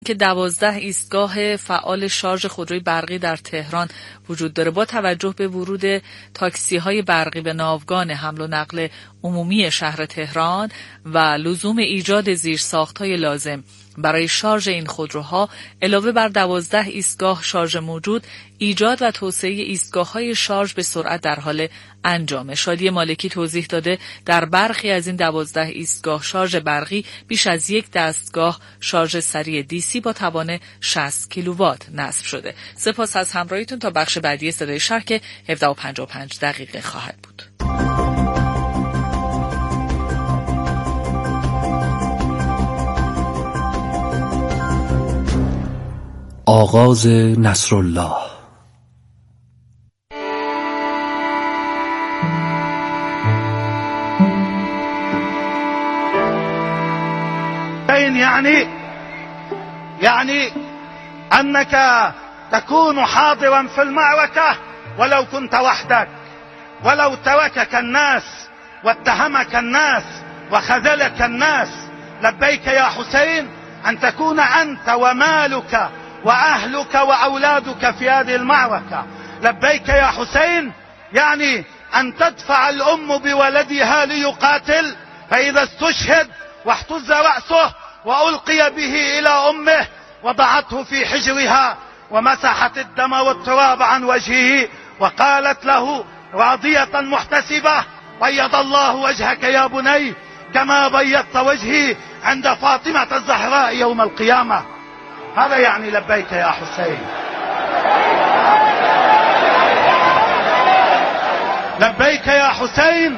که 12 ایستگاه فعال شارژ خودروی برقی در تهران وجود داره. با توجه به ورود تاکسی‌های برقی به ناوگان حمل و نقل عمومی شهر تهران و لزوم ایجاد زیرساخت‌های لازم برای شارژ این خودروها، علاوه بر 12 ایستگاه شارژ موجود، ایجاد و توسعه ایستگاه‌های شارژ به سرعت در حال انجامه. شادی مالکی توضیح داده در برخی از این 12 ایستگاه شارژ برقی بیش از یک دستگاه شارژ سریع DC با توان 60 کیلووات نصب شده. سپاس از همراهیتون. تا بخش بعدی صدای شهر که 17:55 خواهد بود. آغاز نصرالله. يعني أنك تكون حاضرا في المعركة ولو كنت وحدك، ولو تركك الناس واتهمك الناس وخذلك الناس. لبيك يا حسين أن تكون أنت ومالك وأهلك وأولادك في هذه المعركة. لبيك يا حسين يعني أن تدفع الأم بولدها ليقاتل، فإذا استشهد واحتز رأسه وألقي به إلى أمه وضعته في حجرها ومسحت الدم والتراب عن وجهه وقالت له راضية محتسبة: بيض الله وجهك يا بني كما بيضت وجهي عند فاطمة الزهراء يوم القيامة. هذا يعني لبيك يا حسين. لبيك يا حسين.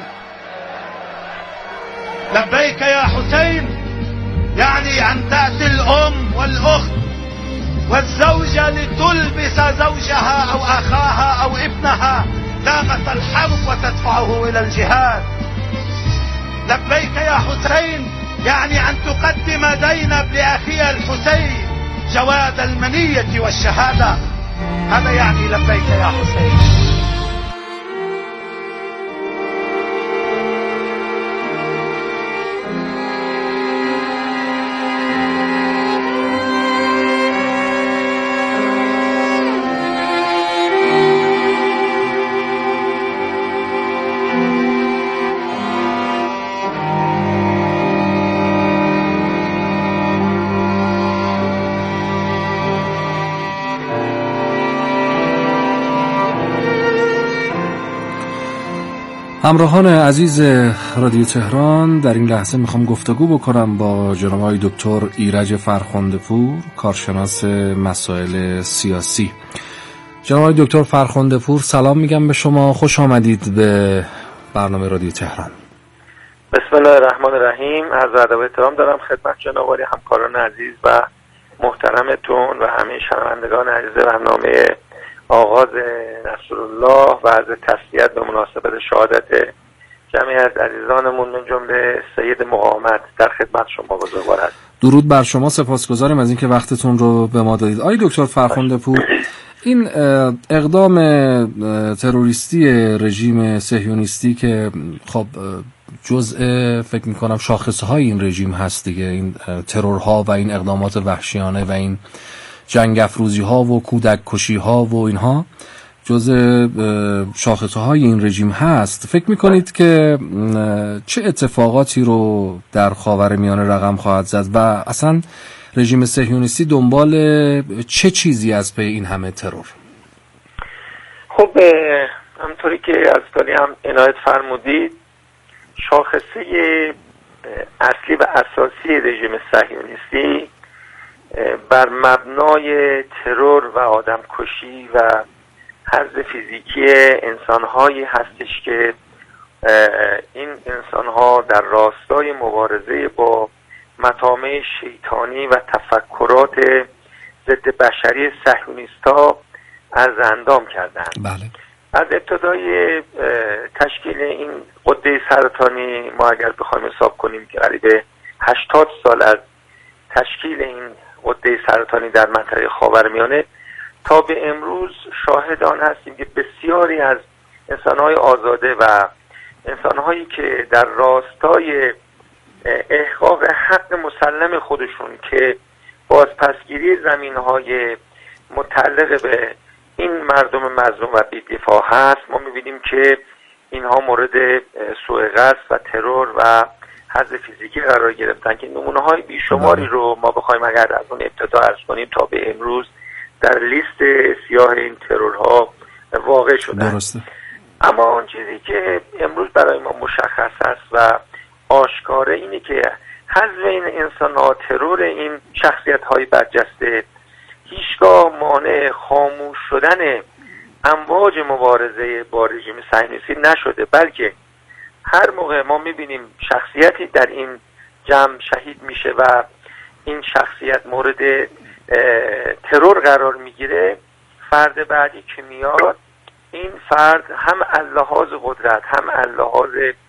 لبيك يا حسين يعني أن تأتي الأم والأخت والزوجة لتلبس زوجها أو أخاها أو ابنها لامة الحرب وتدفعه إلى الجهاد. لبيك يا حسين يعني أن تقدم زينب لأخيها الحسين جواد المنية والشهادة. هذا يعني لبيك يا حسين. همراهان عزیز رادیو تهران، در این لحظه میخوام گفتگو بکنم با جناب آقای دکتر ایرج فرخنده‌پور، کارشناس مسائل سیاسی. جناب آقای دکتر فرخنده‌پور، سلام میگم به شما، خوش آمدید به برنامه رادیو تهران. بسم الله الرحمن الرحیم. عرض ادب و احترام دارم خدمت جناب عالی همکاران عزیز و محترمتون و همه شنوندگان عزیز برنامه آغاز نصرالله و از تسلیت به مناسبت شهادت جمعی از عزیزانمون من جمله سید مقاومت در خدمت شما بزرگوار هست. درود بر شما، سپاسگزاریم از اینکه وقتتون رو به ما دادید. آقای دکتر فرخنده‌پور، این اقدام تروریستی رژیم صهیونیستی که خب جزء فکر میکنم شاخصهای این رژیم هست دیگه، این ترورها و این اقدامات وحشیانه و این جنگ افروزی ها و کودک کشی ها و اینها جزء شاخصه های این رژیم هست. فکر میکنید که چه اتفاقاتی رو در خاورمیانه رقم خواهد زد و اصلا رژیم صهیونیستی دنبال چه چیزی از پی این همه ترور؟ خب همطوری که از داری هم عنایت فرمودید، شاخصه اصلی و اساسی رژیم صهیونیستی بر مبنای ترور و آدمکشی و حذف فیزیکی انسان‌هایی هستش که این انسان‌ها در راستای مبارزه با مطامع شیطانی و تفکرات ضد بشری صهیونیست‌ها از اندام کردند. بله. از ابتدای تشکیل این غده سرطانی ما اگر بخوایم حساب کنیم که قریب 80 سال از تشکیل این غده سرطانی در منطقه خاورمیانه تا به امروز شاهد آن هستیم که بسیاری از انسان‌های آزاده و انسان‌هایی که در راستای احقاق حق مسلم خودشون که بازپسگیری زمین‌های متعلق به این مردم مظلوم و بی‌دفاع هست، ما می‌بینیم که اینها مورد سوء قصد و ترور و حذف فیزیکی قرار گرفتن که نمونه‌های بیشماری رو ما بخوایم اگر از اون ابتدا عرض کنیم تا به امروز در لیست سیاه این ترورها واقع شدن. درسته. اما اون چیزی که امروز برای ما مشخص است و آشکاره اینه که حذف این انسان‌ها، ترور این شخصیت‌های برجسته هیچگاه مانع خاموش شدن امواج مبارزه با رژیم صهیونیستی نشده، بلکه هر موقع ما می‌بینیم شخصیتی در این جمع شهید میشه و این شخصیت مورد ترور قرار میگیره، فرد بعدی که میاد این فرد هم از لحاظ قدرت، هم از لحاظ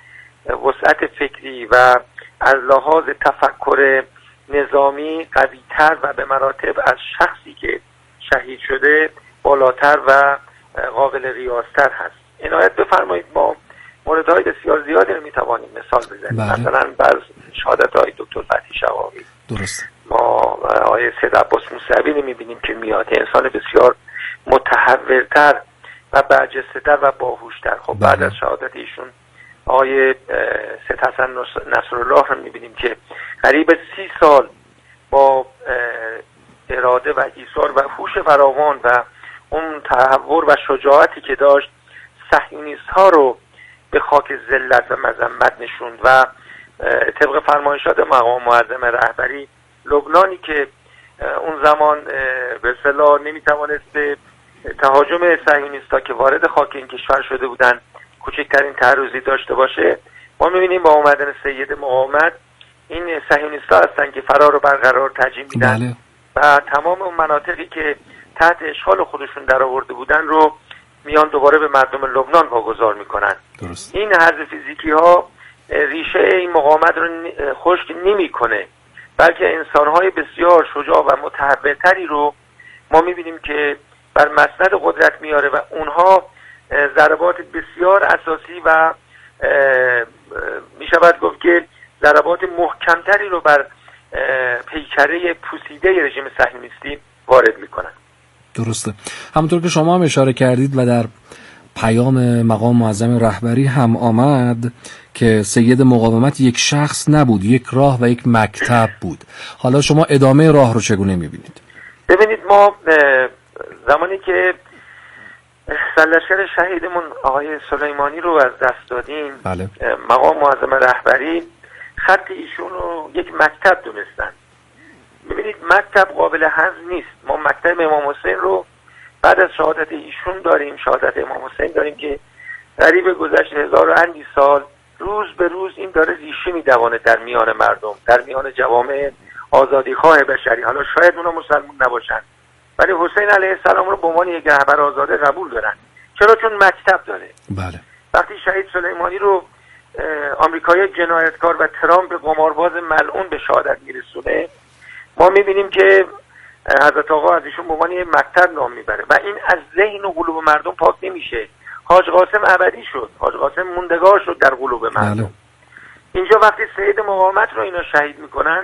وسعت فکری و از لحاظ تفکر نظامی قوی‌تر و به مراتب از شخصی که شهید شده بالاتر و قابل قیاس‌تر هست. عنایت بفرمایید ما موردهای بسیار زیادی رو میتوانیم مثال بزنیم. مثلا بعض شهادت‌های دکتر فتحی شقاقی، درست، ما آقای سید عباس موسوی رو میبینیم که میاد، انسان بسیار متحورتر و برجسته‌تر و باهوشتر. خب بعد از شهادت ایشون آقای سید حسن نصرالله رو میبینیم که قریب 30 سال با اراده و ایثار و هوش فراوان و اون تحور و شجاعتی که داشت صهیونیست ها رو به خاک ذلت و مذمت نشوند و طبق فرمایشات مقام معظم رهبری لبنانی که اون زمان به اصطلاح نمیتوانست به تهاجم صهیونیست‌ها که وارد خاک این کشور شده بودن کوچکترین تعرضی داشته باشه، ما می‌بینیم با اومدن سید مقاومت این صهیونیست‌ها هستن که فرار رو برقرار ترجیح میدن. بله. و تمام اون مناطقی که تحت اشغال خودشون در آورده بودن رو میان دوباره به مردم لبنان واگذار میکنن. درست. این حذف فیزیکی ها ریشه این مقاومت رو خشک نمیکنه، بلکه انسان‌های بسیار شجاع و متحورتری رو ما می‌بینیم که بر مسند قدرت میاره و اونها ضربات بسیار اساسی و میشود گفت که ضربات محکمتری رو بر پیکره پوسیده رژیم صهیونیستی وارد میکنن. درسته. همونطور که شما هم اشاره کردید و در پیام مقام معظم رهبری هم آمد که سید مقاومت یک شخص نبود، یک راه و یک مکتب بود. حالا شما ادامه راه رو چگونه میبینید؟ ببینید ما زمانی که سرلشکر شهیدمون آقای سلیمانی رو از دست دادیم، بله. مقام معظم رهبری خط ایشون رو یک مکتب دونستن. ببینید مکتب قابل هضم نیست. ما مکتب امام حسین رو بعد از شهادت ایشون داریم، شهادت امام حسین داریم که قریب گذشت 1000 و اندی سال روز به روز این داره ریشه میدوانه در میان مردم، در میان جوامع آزادیخواه بشری. حالا شاید اونا مسلمان نباشن ولی حسین علیه السلام رو به عنوان یک رهبر آزاده قبول دارن. چرا؟ چون مکتب داره. بله. وقتی شهید سلیمانی رو آمریکایی جنایتکار و ترامپ قمارباز ملعون به شهادت میرسونه، ما میبینیم که حضرت آقا از ایشون به عنوان یک مکتب نام میبره و این از ذهن و قلوب مردم پاک نمیشه. حاج قاسم ابدی شد، حاج قاسم موندگار شد در قلوب مردم. بله. اینجا وقتی سید مقاومت رو اینا شهید میکنن،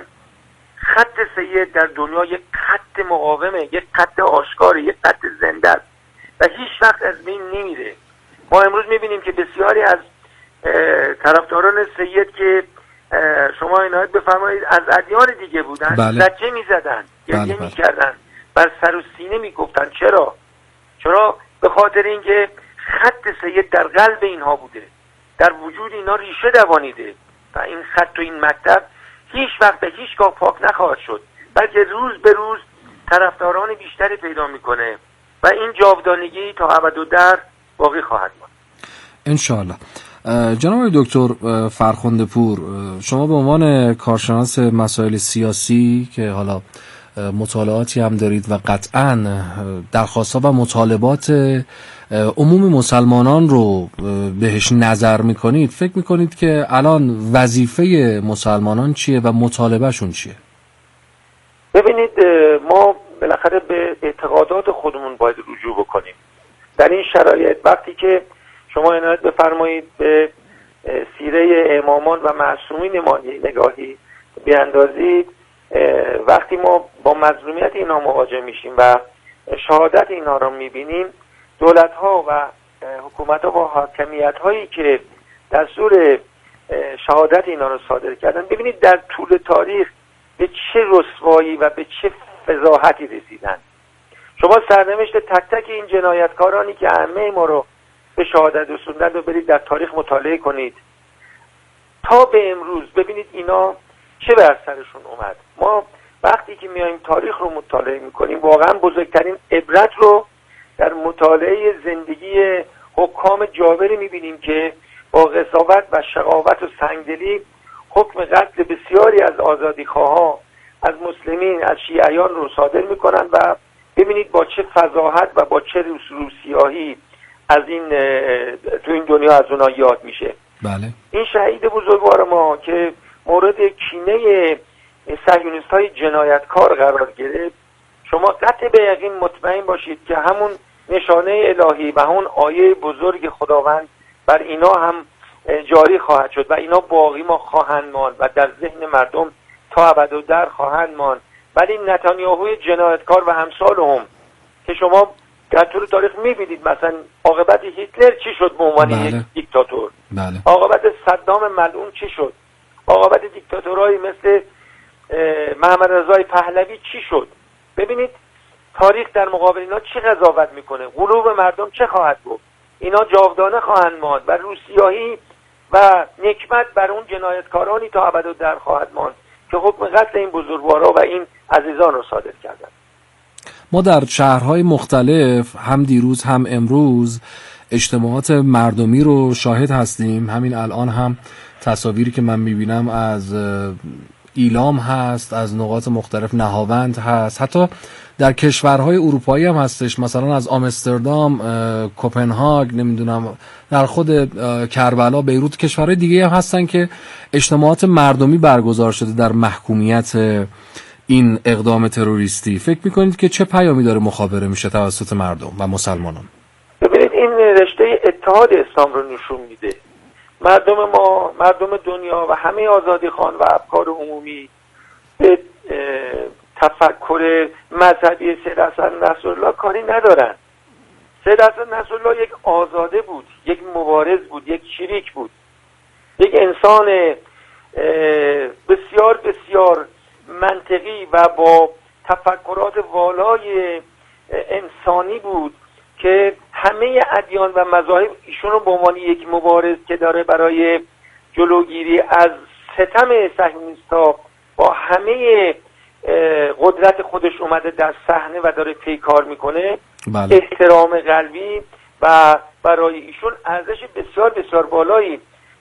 خط سید در دنیا یک خط مقاومه، یک خط آشکاره، یک خط زنده است و هیچ وقت از بین نمیره. ما امروز میبینیم که بسیاری از طرفداران سید که شما عنایت بفرمایید از ادیان دیگه بودن، بله. زجه میزدن، گریه میکردن، بر سر و سینه میگفتن. چرا؟ به خاطر اینکه خط سید در قلب اینها بوده، در وجود اینا ریشه دوانیده و این خط و این مکتب هیچ وقت به هیچ گاه پاک نخواهد شد، بلکه روز به روز طرفداران بیشتری پیدا میکنه و این جاودانگی تا ابدالدهر باقی خواهد ماند انشاءالله. جناب دکتر فرخنده پور، شما به عنوان کارشناس مسائل سیاسی که حالا مطالعاتی هم دارید و قطعاً درخواست‌ها و مطالبات عموم مسلمانان رو بهش نظر میکنید، فکر میکنید که الان وظیفه مسلمانان چیه و مطالبهشون چیه؟ ببینید ما بالاخره به اعتقادات خودمون باید رجوع بکنیم. در این شرایط وقتی که شما عنایت بفرمایید به سیره امامان و معصومین ما نگاهی بیاندازید، وقتی ما با مظلومیت اینها مواجه میشیم و شهادت اینها را میبینیم، دولت ها و حکومت ها با حاکمیت هایی که دستور شهادت اینا رو صادر کردن، ببینید در طول تاریخ به چه رسوایی و به چه فضاحتی رسیدن. شما سرنوشت تک تک این جنایتکارانی که همه ما رو به شهادت رسوندن رو برید در تاریخ مطالعه کنید تا به امروز، ببینید اینا چه بر سرشون اومد. ما وقتی که میایم تاریخ رو مطالعه میکنیم، واقعا بزرگترین عبرت رو در مطالعه زندگی حکام جابری میبینیم که با قساوت و شقاوت و سنگدلی حکم قتل بسیاری از آزادیخواها، از مسلمین، از شیعیان رو صادر میکنن و ببینید با چه فضاحت و با چه روسیاهی از این تو این دنیا از اونها یاد میشه. بله. این شهید بزرگوار ما که مورد کینه صهیونیست های جنایتکار قرار گرفت، شما قطع به یقین مطمئن باشید که همون نشانه الهی و همون آیه بزرگ خداوند بر اینا هم جاری خواهد شد و اینا باقی ما خواهند ماند و در ذهن مردم تا ابدالدهر خواهند ماند. ولی نتانیاهوی جنایتکار و همسالهم که شما در طول تاریخ میبینید مثلا عاقبت هیتلر چی شد به عنوان یک دیکتاتور، عاقبت صدام ملعون چی شد، عاقبت دیکتاتورهایی مثل محمد رضای پهلوی چی شد. ببینید تاریخ در مقابل اینا چه قضاوت میکنه، قلوب مردم چه خواهد گفت. اینا جاودانه خواهند ماند و روسیاهی و نکبت بر اون جنایتکارانی تا ابدالدهر خواهد ماند که حکم قتل این بزرگوارا و این عزیزان رو صادر کردن. ما در شهرهای مختلف هم دیروز هم امروز اجتماعات مردمی رو شاهد هستیم. همین الان هم تصاویری که من میبینم از ایلام هست، از نقاط مختلف نهاوند هست، حتی در کشورهای اروپایی هم هستش، مثلا از آمستردام، کوپنهاگ، نمیدونم در خود کربلا، بیروت، کشورهای دیگه هم هستن که اجتماعات مردمی برگزار شده در محکومیت این اقدام تروریستی. فکر میکنید که چه پیامی داره مخابره میشه توسط مردم و مسلمانان؟ ببینید این رشته اتحاد اسلام رو نشون میده. مردم ما، مردم دنیا و همه آزادیخوان و افکار عمومی به تفکر مذهبی سید حسن نصرالله کاری ندارن. سید حسن نصرالله یک آزاده بود، یک مبارز بود، یک شریک بود، یک انسان بسیار بسیار منطقی و با تفکرات والای انسانی بود که همه ادیان و مذاهب ایشون رو به عنوان یک مبارز که داره برای جلوگیری از ستم صهیونیست‌ها با همه قدرت خودش اومده در صحنه و داره پیکار میکنه. بله. احترام قلبی و برای ایشون ارزش بسیار بسیار بالایی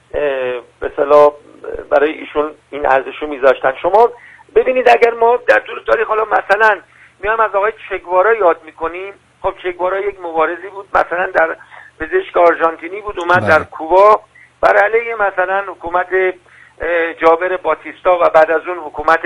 به اصطلاح برای ایشون این ارزش رو میذاشتن. شما ببینید اگر ما در طول تاریخ حالا مثلا میام از آقای چگوارا یاد میکنیم، خب چگوارا یک مبارزی بود، مثلا در پزشک آرژانتینی بود، اومد در کوبا بر علیه مثلا حکومت جابر باتیستا و بعد از اون حکومت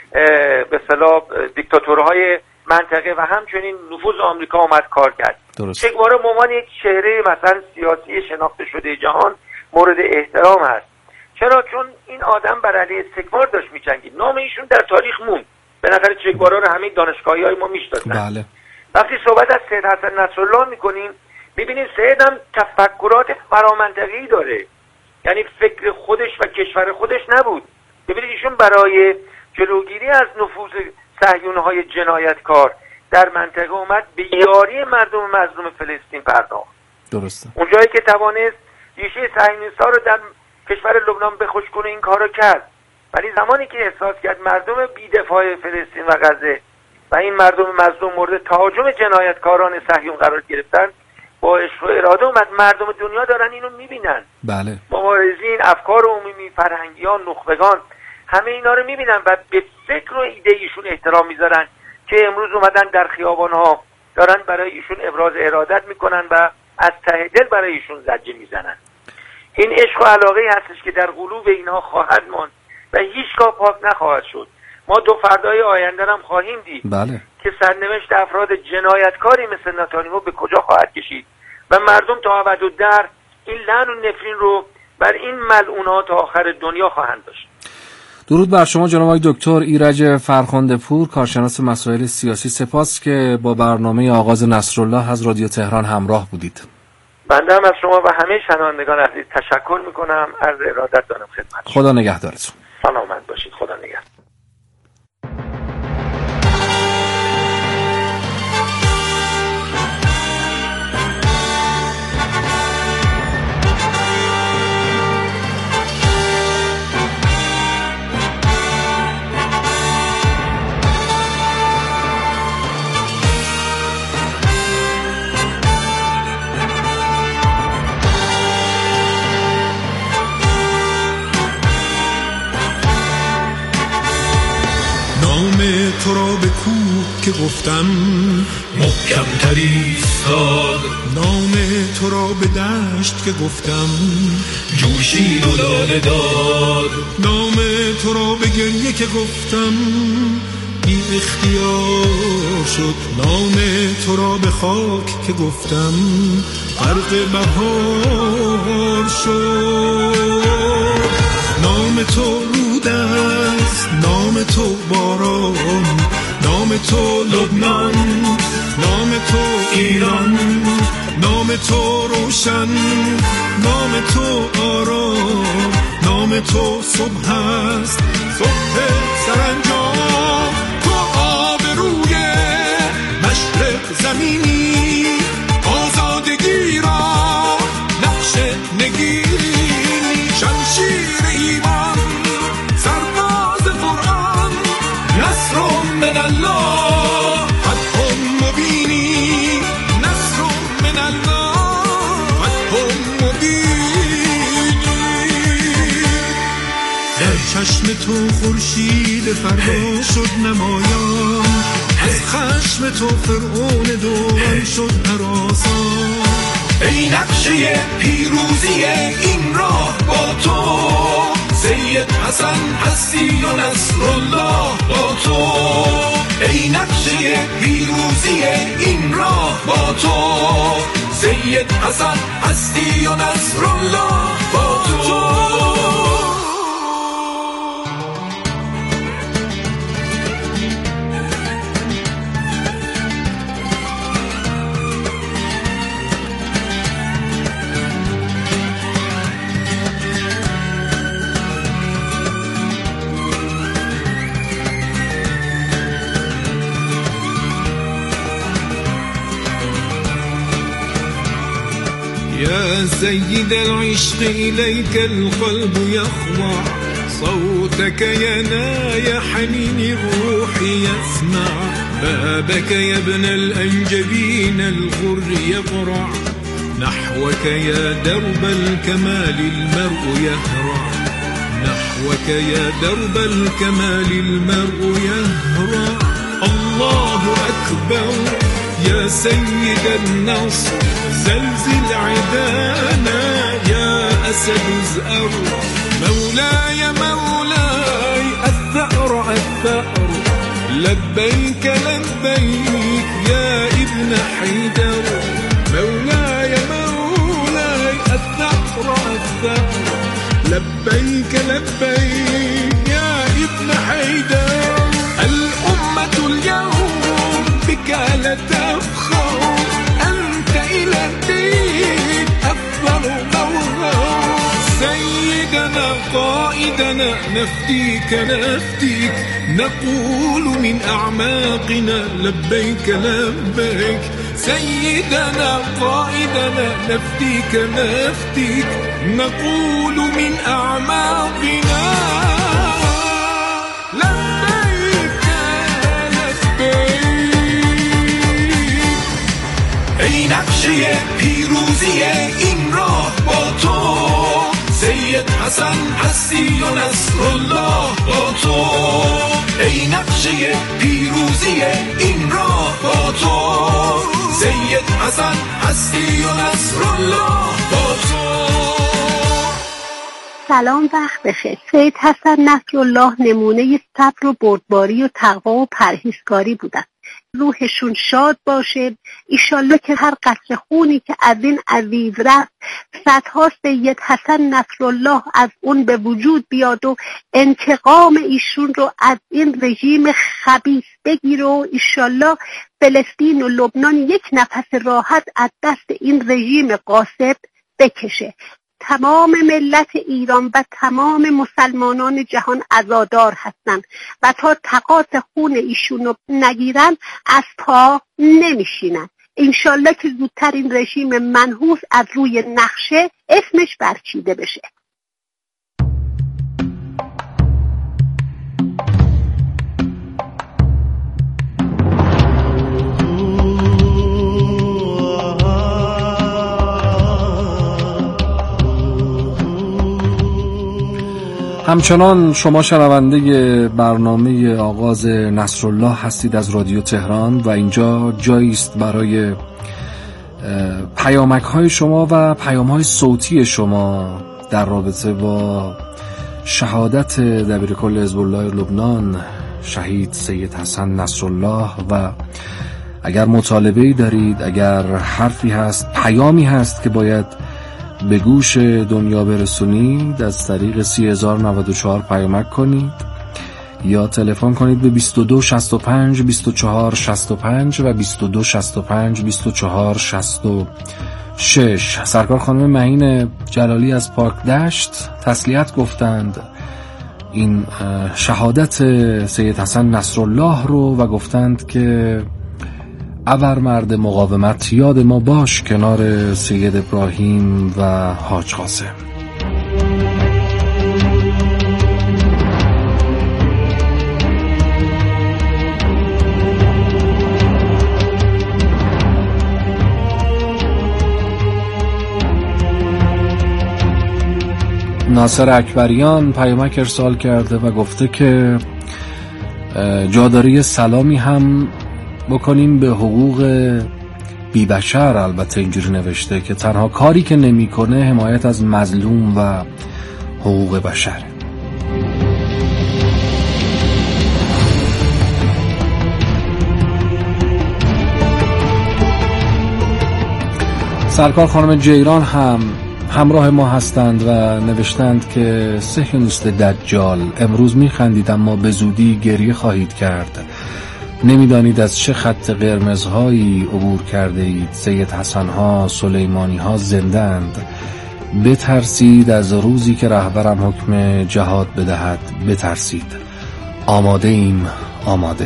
به اصطلاح دیکتاتورهای منطقه و همچنین نفوذ آمریکا اومد کار کرد. چگوارا به عنوان یک چهره مثلا سیاسی شناخته شده جهان مورد احترام هست. چرا؟ چون این آدم بر علیه استکبار داشت می‌جنگید. نام ایشون در تاریخ موند. به نظر چگوارا رو همه دانشگاهی‌های ما میشناسن. بله. وقتی صحبت از سید حسن نصرالله میکنیم میبینیم سید هم تفکرات فرامنطقه‌ای داره، یعنی فکر خودش و کشور خودش نبود. ببینید ایشون برای جلوگیری از نفوذ صهیونی‌های جنایتکار در منطقه اومد به یاری مردم مظلوم فلسطین پرداخت. درسته. اونجایی که توانست ریشه صهیونیست‌ها رو در کشور لبنان بخشک کنه این کارو کرد، ولی زمانی که احساس کرد مردم بی‌دفاع فلسطین و غزه و این مردم مظلوم مورد تهاجم جنایتکاران صهیون قرار گرفتن، با عشق و اراده اومد مردم دنیا دارن اینو میبینن. بله. مبارزین، افکار عمومی، فرهنگیان، نخبگان، همه اینا رو میبینن و به فکر و ایده ایشون احترام میذارن که امروز اومدن در خیابان‌ها دارن برای ایشون ابراز ارادت میکنن و از ته دل برای ایشون زجه میزنن. این عشق و علاقه هستش که در قلوب اینها خواهد ماند و هیچگاه پاک نخواهد شد. ما دو فردای آینده هم خواهیم دید. بله. که سرنوشت افراد جنایتکاری مثل نتانیاهو به کجا خواهد کشید و مردم تا ابدالدهر این لعن و نفرین رو بر این ملعونات تا آخر دنیا خواهند داشت. درود بر شما جناب آقای دکتر ایرج فرخنده پور، کارشناس مسائل سیاسی. سپاس که با برنامه آغاز نصرالله از رادیو تهران همراه بودید. بنده هم از شما و همه شنوندگان عزیز تشکر میکنم. عرض ارادت دارم خدمت. خدا نگهدارتون. سلامت باشید. خدا نگهدار. تو را به کوه که گفتم محکم تری ایستاد، نام تو را به دشت که گفتم جوشید و لاله داد، نام تو را به گریه که گفتم بی اختیار شد، نام تو را به خاک که گفتم غرق بهار شد. نام تو رود است، نام تو باران، نام تو لبنان، نام تو ایران، نام تو روشن، نام تو آرام، نام تو صبح است، صبح سرانجام. تو آبروی مشرق زمینی، آزادگی را نقش نگینی، شمشیر ایمان، سرباز قرآن، نصر من الله فتح مبینی، نصر من الله فتح مبینی. در چشم تو خورشید فردا شد نمایان، از خشم تو فرعون دوران شد هراسان. ای نقشه پیروزی این راه با تو، سید حسن هستی و نصرالله با تو. ای نقشه پیروزی این راه با تو، سید حسن هستی و نصرالله با تو. يا سيد العشق إليك القلب يخضع، صوتك ينايا حنين الروح يسمع، بابك يا ابن الأنجبين الغر يقرع، نحوك يا درب الكمال المرء يهرع، نحوك يا درب الكمال المرء يهرع. الله أكبر يا سيد النصر، زلزل عدانا يا أسد زأر، مولاي مولاي الثأر الثأر، لبيك لبيك يا ابن حيدر، مولاي مولاي الثأر الثأر، لبيك لبيك يا ابن حيدر. الأمة اليوم بك لا تفخر، أنت إلى الدين أفضل موهر، سيدنا قائدنا نفديك نفديك، نقول من أعماقنا لبيك لبيك، سيدنا قائدنا نفديك نفديك، نقول من أعماقنا لبيك لبيك. ای نقشه پیروزی این راه با تو، سید حسن هستی و نصرالله با تو. ای نقشه پیروزی این راه با تو، سید حسن هستی و نصرالله با تو. سلام، وقت بخیر. سید حسن نصرالله نمونه صبر و بردباری و تقوا و پرهیزکاری بودند. روحشون شاد باشه. ایشالله که هر قطره خونی که از این عزیز رفت صدها سید حسن نصرالله از اون به وجود بیاد و انتقام ایشون رو از این رژیم خبیث بگیره و ایشالله فلسطین و لبنان یک نفس راحت از دست این رژیم غاصب بکشه. تمام ملت ایران و تمام مسلمانان جهان عزادار هستند و تا تقاط خون ایشونو نگیرن از پا نمیشینن. انشالله که زودتر این رژیم منحوس از روی نقشه اسمش برچیده بشه. همچنان شما شنونده برنامه آغاز نصرالله هستید از رادیو تهران و اینجا جایی است برای پیامک‌های شما و پیام‌های صوتی شما در رابطه با شهادت دبیرکل حزب الله لبنان شهید سید حسن نصرالله و اگر مطالبه‌ای دارید، اگر حرفی هست، پیامی هست که باید به گوش دنیا برسونید، از طریق 30,094 پیامک کنید یا تلفن کنید به 22 65 24 65 و 22 65 24 66. سرکار خانم معین جلالی از پاک دشت تسلیت گفتند این شهادت سید حسن نصرالله رو و گفتند که ابر مرد مقاومت یاد ما باش کنار سید ابراهیم و حاج قاسم. ناصر اکبریان پیامک ارسال کرده و گفته که جاداری سلامی هم بکنیم به حقوق بی بشر. البته اینجوری نوشته که تنها کاری که نمی کنه حمایت از مظلوم و حقوق بشر. سرکار خانم جیران هم همراه ما هستند و نوشتند که صهیونیست دجال امروز میخندید اما به زودی گریه خواهید کرد. نمیدانید از چه خط قرمزهایی عبور کرده اید. سید حسن ها، سلیمانی ها زندند. بترسید از روزی که رهبرم حکم جهاد بدهد. بترسید. آماده ایم، آماده.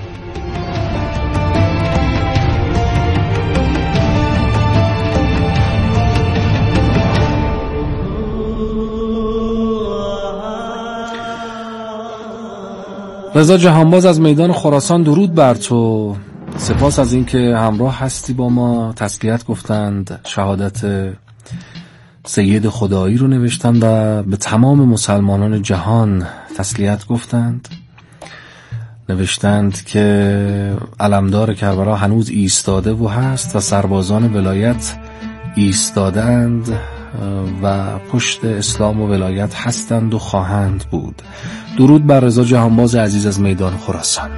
رضا جهانباز از میدان خراسان درود بر تو. سپاس از اینکه همراه هستی با ما. تسلیت گفتند، شهادت سید خدایی رو نوشتند و به تمام مسلمانان جهان تسلیت گفتند. نوشتند که علمدار کربلا هنوز ایستاده و هست و سربازان ولایت ایستادند و پشت اسلام و ولایت هستند و خواهند بود. درود بر رضا جهانباز عزیز از میدان خراسان.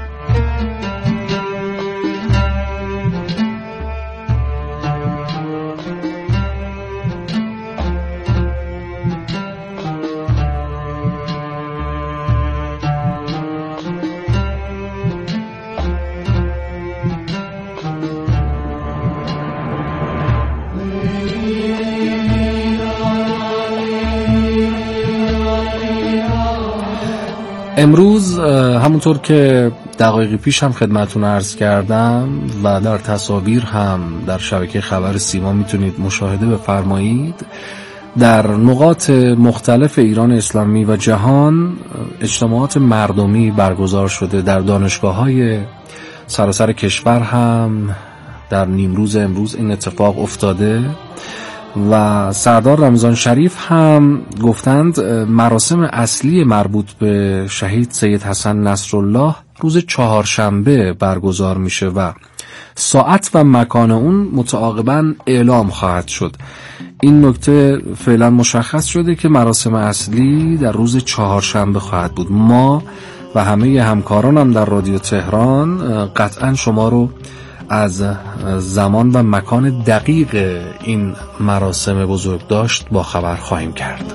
امروز همونطور که دقایقی پیش هم خدمتون عرض کردم و در تصاویر هم در شبکه خبر سیما میتونید مشاهده بفرمایید، در نقاط مختلف ایران اسلامی و جهان اجتماعات مردمی برگزار شده. در دانشگاه‌های سراسر کشور هم در نیمروز امروز این اتفاق افتاده و سردار رمضان شریف هم گفتند مراسم اصلی مربوط به شهید سید حسن نصرالله روز چهارشنبه برگزار میشه و ساعت و مکان اون متعاقباً اعلام خواهد شد. این نکته فعلا مشخص شده که مراسم اصلی در روز چهارشنبه خواهد بود. ما و همه همکارانم در رادیو تهران قطعا شما رو از زمان و مکان دقیق این مراسم بزرگداشت با خبر خواهیم کرد.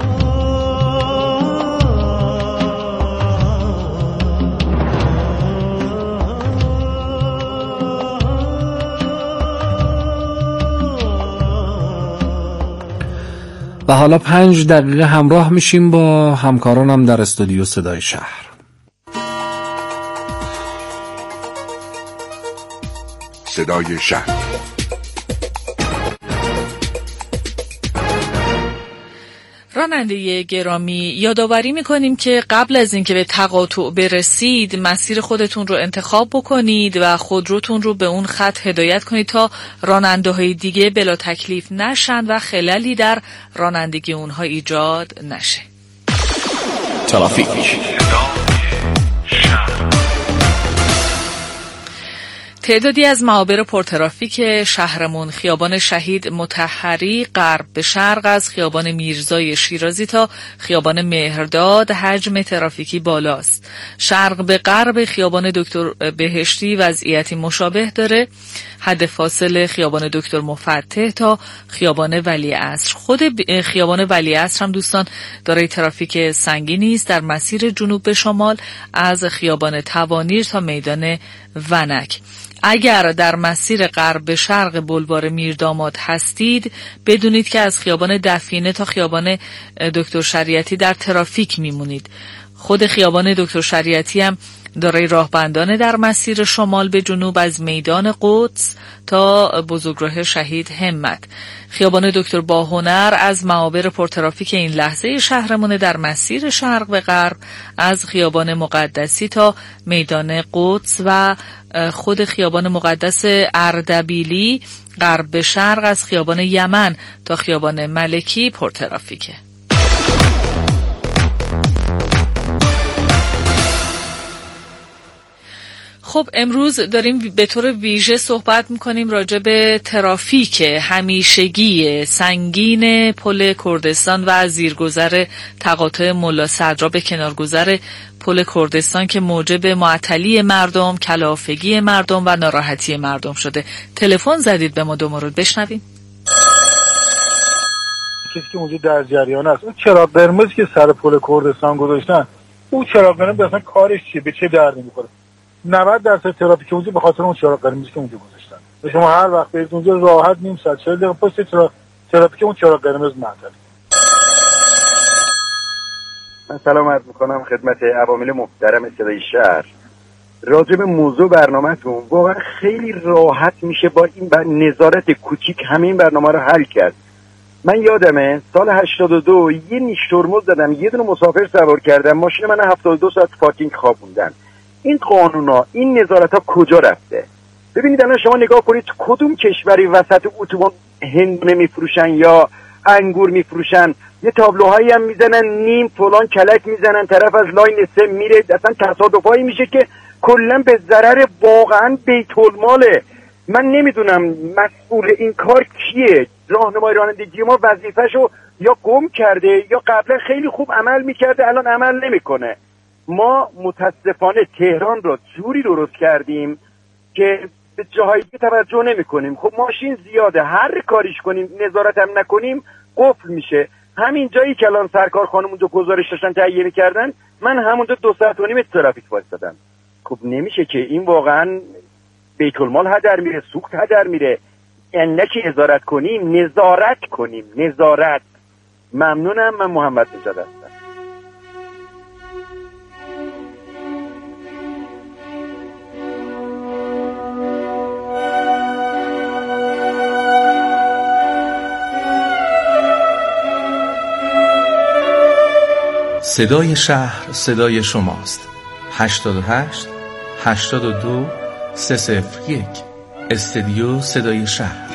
و حالا 5 دقیقه همراه میشیم با همکارانم در استودیو صدای شهر. صدای شهر. راننده گرامی، یادآوری میکنیم که قبل از اینکه به تقاطع برسید مسیر خودتون رو انتخاب بکنید و خودروتون رو به اون خط هدایت کنید تا راننده‌های دیگه بلا تکلیف نشن و خللی در رانندگی اونها ایجاد نشه. ترافیک. تعدادی از معابر پرترافیک شهرمون خیابان شهید مطهری غرب به شرق از خیابان میرزای شیرازی تا خیابان مهرداد حجم ترافیکی بالاست. شرق به غرب خیابان دکتر بهشتی وضعیتی مشابه داره. حد فاصله خیابان دکتر مفتح تا خیابان ولیعصر. خود خیابان ولیعصر هم دوستان دارای ترافیک سنگینی است در مسیر جنوب به شمال از خیابان توانیر تا میدان ونک. اگر در مسیر غرب به شرق بلوار میرداماد هستید بدونید که از خیابان دفینه تا خیابان دکتر شریعتی در ترافیک میمونید. خود خیابان دکتر شریعتی هم دارای راهبندانه در مسیر شمال به جنوب از میدان قدس تا بزرگراه شهید همت. خیابان دکتر باهنر از معابر پرترافیک این لحظه شهرمون در مسیر شرق به غرب از خیابان مقدسی تا میدان قدس و خود خیابان مقدس اردبیلی غرب به شرق از خیابان یمن تا خیابان ملکی پرترافیکه. خب امروز داریم به طور ویژه صحبت میکنیم راجع به ترافیک همیشگی سنگین پل کردستان و زیرگذر تقاطع ملا صدرا به کنارگذر پل کردستان که موجب معطلی مردم، کلافگی مردم و ناراحتی مردم شده. تلفن زدید به ما، دو مورد بشنویم. کسی که اونجا در جریان است، اون چراغ قرمز که سر پل کردستان گذاشتن، اون چراغ قرمز اصلا کارش چیه؟ به چه دردی میخوره؟ 90% ترافیک اونجا به خاطر اون چراغ قرمزی که اونجا گذاشتن. شما هر وقت برید اونجا راحت نیم ساعت 40 دقیقه پشت ترافیک اون چراغ قرمز معطل. من سلام عرض میکنم خدمت عوامل محترم صدای شهر. راجع به موضوع برنامه‌تون واقعا خیلی راحت میشه با این نظارت کوچیک همین برنامه رو حل کرد. من یادمه سال 82 یه نیش ترمز دادم، یه دونه مسافر سوار کردم، ماشین من 72 ساعت پارکینگ خوابوندن. این قانونا، این نظارت‌ها کجا رفته؟ ببینید الان شما نگاه کنید کدوم کشوری وسط اتوبان هندونه میفروشن یا انگور میفروشن، یه تابلوهایی هم میزنن نیم فلان کلک میزنن، طرف از لاین 3 میره، اصلا تصادفایی میشه که کلا به ضرر واقعا بیت الماله. من نمیدونم مسئول این کار کیه. راهنمای رانندگی ما وظیفه‌شو یا گم کرده یا قبلا خیلی خوب عمل میکرده الان عمل نمیکنه. ما متاسفانه تهران رو جوری درست کردیم که به جاهایی که توجه نمی کنیم. خب ماشین زیاده، هر کاریش کنیم نظارت هم نکنیم قفل میشه. همین جایی که الان سرکار خانم اونجا گزارش داشتن تهیه می‌کردن، من همونجا 2 ساعت و نیم ترافیک وایسادم. خب نمیشه که این واقعا بیت المال هدر میره، سوخت هدر میره. اندکی نظارت کنیم، نظارت. ممنونم. من محمد نژاد هستم. صدای شهر صدای شماست. 88 82 301 استودیو صدای شهر.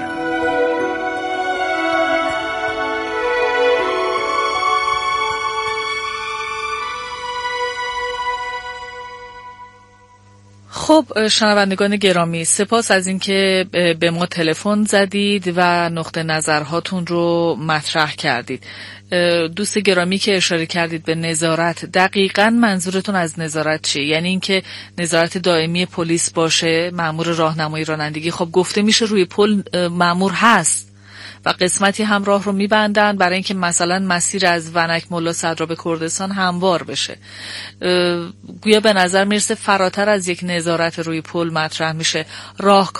خب شنوندگان گرامی، سپاس از اینکه به ما تلفن زدید و نقطه نظرهاتون رو مطرح کردید. دوست گرامی که اشاره کردید به نظارت، دقیقاً منظورتون از نظارت چیه؟ یعنی اینکه نظارت دائمی پلیس باشه، مأمور راهنمایی رانندگی؟ خب گفته میشه روی پل مأمور هست و قسمتی هم راه رو میبندن برای اینکه مثلا مسیر از ونک ملا صدرا به کردستان هموار بشه. گویا به نظر میرسه فراتر از یک نظارت روی پل مطرح میشه،